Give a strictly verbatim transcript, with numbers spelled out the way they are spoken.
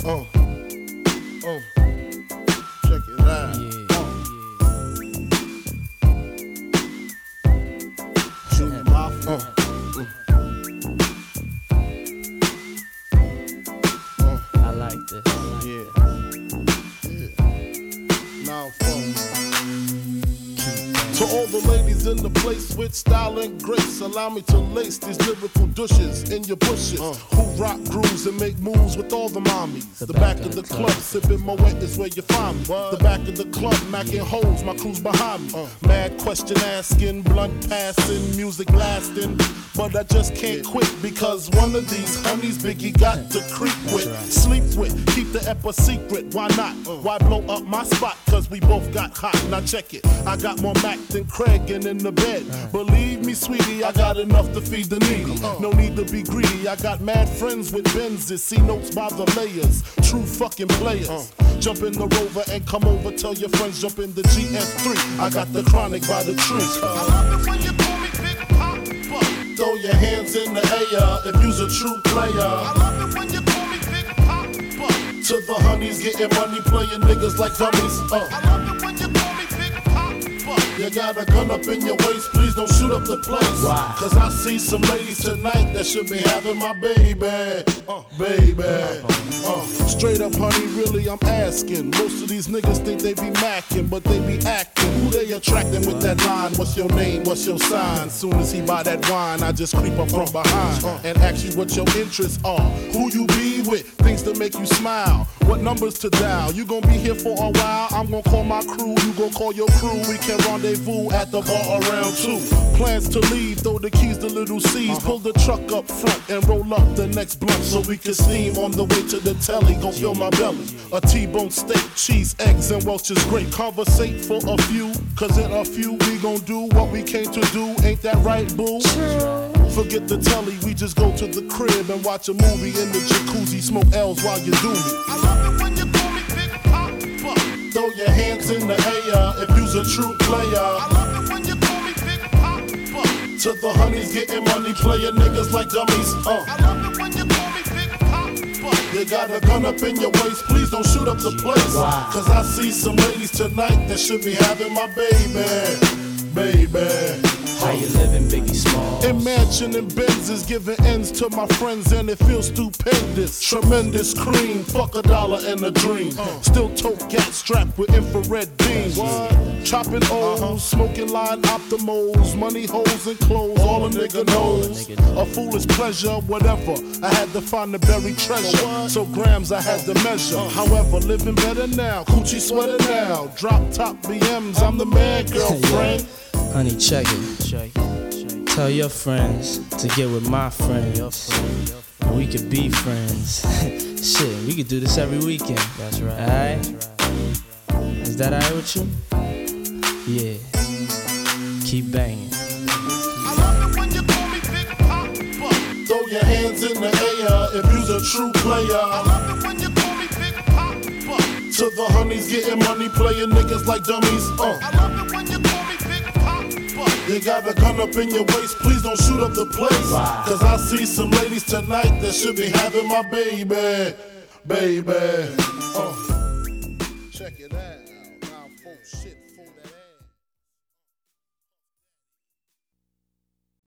Uh, uh, check it out. Yeah. Uh. Shoot my uh, uh. Uh. I like this. Yeah. Yeah. Now phone. To all the ladies in the place with style and grace, allow me to lace these lyrical douches in your bushes. Uh. Who rock grooves and make moves with all the mommies. The, the back, back of the, the club, club sipping Moet is where you find me. What? The back of the club, macking holes, my crew's behind me. Uh. Mad question asking, blunt passing, music lasting. But I just can't quit because one of these honeys Biggie got to creep with, right. Sleep with, keep the ep a secret. Why not? Uh. Why blow up my spot? Cause we both got hot. Now check it. I got more Mac than Craig and in the bed. Right. Believe me, sweetie, I got enough to feed the needy. Uh. No need to be greedy. I got mad friends with Benzes. See notes by the layers. True fucking players. Uh. Jump in the Rover and come over. Tell your friends jump in the G S three. I got the chronic by the tree. Uh. I love it when you call me Big Papa. Throw your hands in the air if you's a true player. I love it when you call me Big Papa. To the honeys getting money, playing niggas like dummies. Uh. I love it when you call me Big Papa. You got a gun up in your waist, please don't shoot up the place. Wow. Cause I see some ladies tonight that should be having my baby. Uh, baby. Uh, straight up, honey, really, I'm asking. Most of these niggas think they be macking, but they be acting. Who they attracting with that line? What's your name? What's your sign? Soon as he buy that wine, I just creep up from behind and ask you what your interests are. Who you be with? Things to make you smile. What numbers to dial? You gon' be here for a while. I'm gon' call my crew. You gon' call your crew. We can rendezvous at the bar around two. Plans to leave, throw the keys to little C's. Pull the truck up front and roll up the next blunt so we can steam on the way to the telly. Gon' fill my belly. A T-bone steak, cheese, eggs, and Welch's grape. Conversate for a few, cause in a few we gon' do what we came to do. Ain't that right, boo? Forget the telly, we just go to the crib and watch a movie in the jacuzzi. Smoke L's while you do me. I love it when you call me Big Papa. Throw your hands in the air if you's a true player. I love it when you call me Big Papa. To the honeys getting money, playing niggas like dummies. Uh. I love it when you call me Big Papa. You got a gun up in your waist, please don't shoot up the place. Wow. Cause I see some ladies tonight that should be having my baby, baby. How you living, Biggie Smalls? Imagining Benzes giving ends to my friends and it feels stupendous. Tremendous cream, fuck a dollar and a dream. Uh. Still tote gat strapped with infrared beams. What? Chopping O's, uh-huh. Smoking line optimals, money holes and clothes, all a nigga knows. A foolish pleasure, whatever. I had to find the buried treasure, so grams I had to measure. Uh. However, living better now, coochie sweater now. Drop top B Ms, I'm the man, girlfriend. Honey, check it. check it. Tell your friends to get with my friends. And we could be friends. Shit, we could do this every weekend. That's right. Alright? Is that alright with you? Yeah. Keep banging. I love it when you call me Big Papa. Throw your hands in the air if you's a true player. I love it when you call me Big Papa. To the honeys getting money, playing niggas like dummies. Uh. I love it when you call me Big Papa. You got a gun up in your waist, please don't shoot up the place. Wow. Cause I see some ladies tonight that should be having my baby, baby. Uh.